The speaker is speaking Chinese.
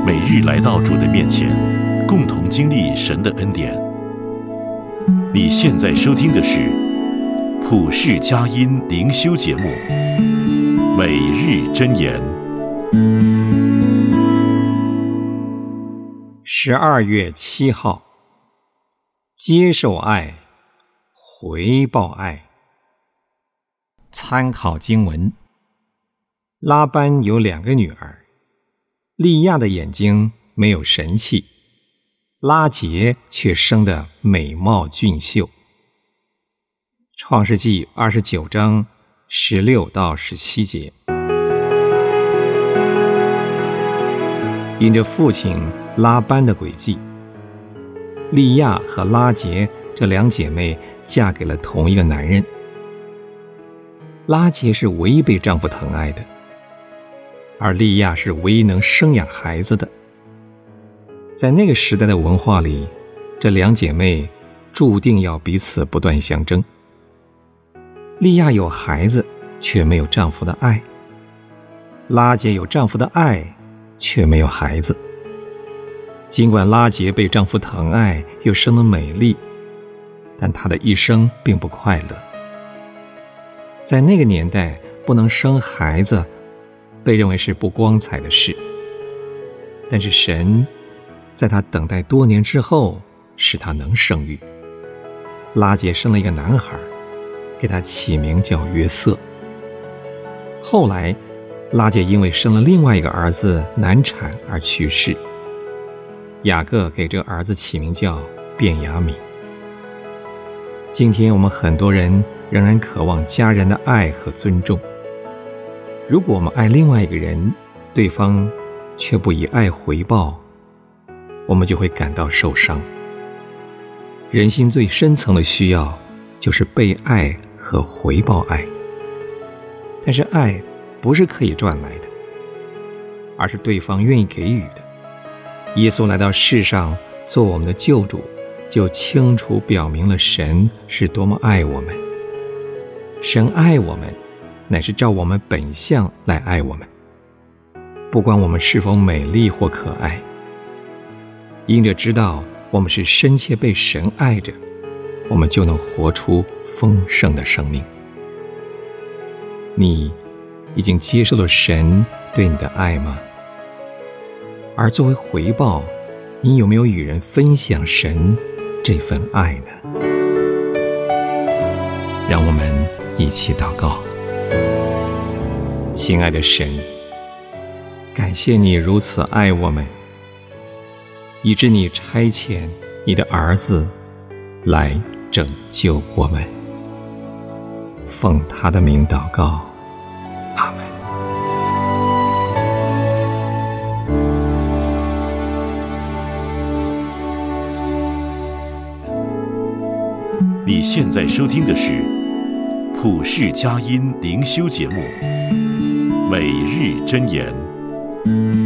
每日来到主的面前，共同经历神的恩典。你现在收听的是普世佳音灵修节目《每日箴言》。 12月7号，接受爱，回报爱。参考经文：拉班有2个女儿，利亚的眼睛没有神气，拉结却生得美貌俊秀。创世纪29章16到17节。因着父亲拉班的诡计，利亚和拉结这2姐妹嫁给了同一个男人。拉结是唯一被丈夫疼爱的，而利亚是唯一能生养孩子的。在那个时代的文化里，这2姐妹注定要彼此不断相争。利亚有孩子，却没有丈夫的爱；拉结有丈夫的爱，却没有孩子。尽管拉结被丈夫疼爱，又生得美丽，但她的一生并不快乐。在那个年代，不能生孩子被认为是不光彩的事，但是神在她等待多年之后，使她能生育。拉结生了一个男孩，给他起名叫约瑟。后来拉结因为生了另外一个儿子难产而去世，雅各给这个儿子起名叫便雅悯。今天我们很多人仍然渴望家人的爱和尊重。如果我们爱另外一个人，对方却不以爱回报，我们就会感到受伤。人心最深层的需要就是被爱和回报爱。但是爱不是可以赚来的，而是对方愿意给予的。耶稣来到世上做我们的救主，就清楚表明了神是多么爱我们。神爱我们，乃是照我们本相来爱我们，不管我们是否美丽或可爱。因着知道我们是深切被神爱着，我们就能活出丰盛的生命。你已经接受了神对你的爱吗？而作为回报，你有没有与人分享神这份爱呢？让我们一起祷告。亲爱的神，感谢你如此爱我们，以致你差遣你的儿子来拯救我们。奉他的名祷告，阿们。 你现在收听的是普世佳音灵修节目《每日箴言》。